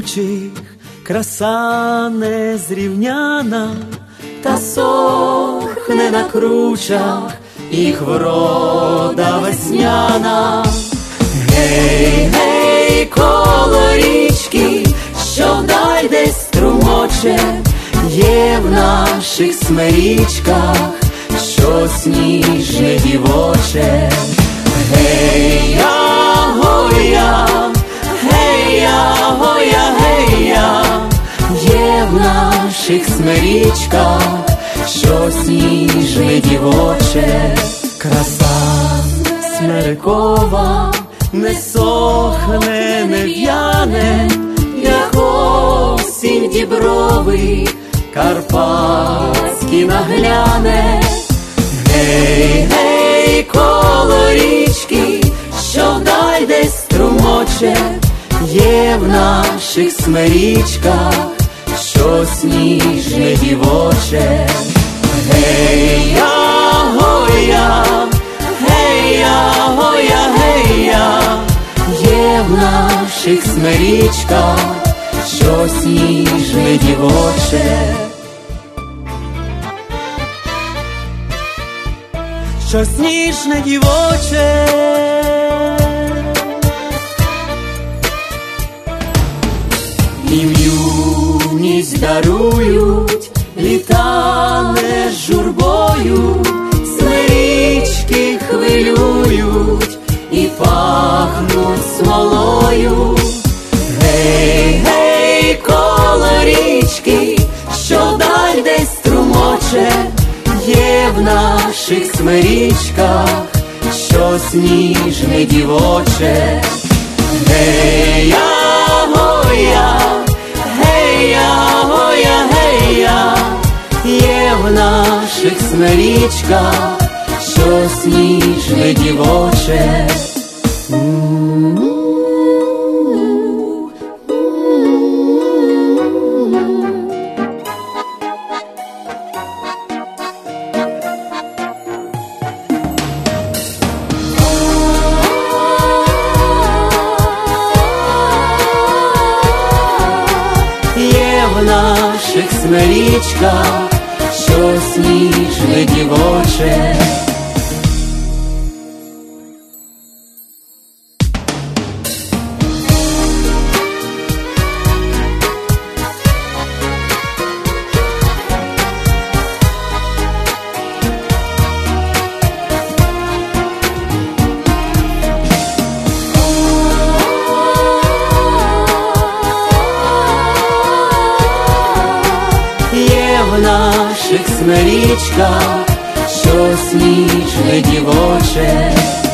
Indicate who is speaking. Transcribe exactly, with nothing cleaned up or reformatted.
Speaker 1: чоловічих, краса незрівняна, та сохне на кручах їх врода весняна. Гей, гей, коло річки, що вдаль десь струмоче, є в наших смирічках щось ніжне дівоче. Гей-я, гоя, гей-я, гоя, гей-я, є в наших смирічках щось ніжне дівоче. Краса смерекова не сохне, не в'яне, як осінь діброви карпатські нагляне. Гей, гей, коло річки, що вдаль десь струмоче, є в наших смирічках щось ніжне дівоче. Гей-я, гоя, гей-я, гоя, гей-я, є в наших смирічках щось ніжне дівоче. Щось ніжне дівоче. Їм юність дарують, літа не з журбою, смирічки хвилюють і пахнуть смолою. Гей, гей, коло річки, що вдаль десь струмоче, є в наших смирічках щось ніжне дівоче. Гей-я, гоя, гей-я, гоя, гей-я, є в наших смирічках щось ніжне дівоче. В наших смирічках щось ніжне дівоче. В наших смирічках щось ніжне дівоче.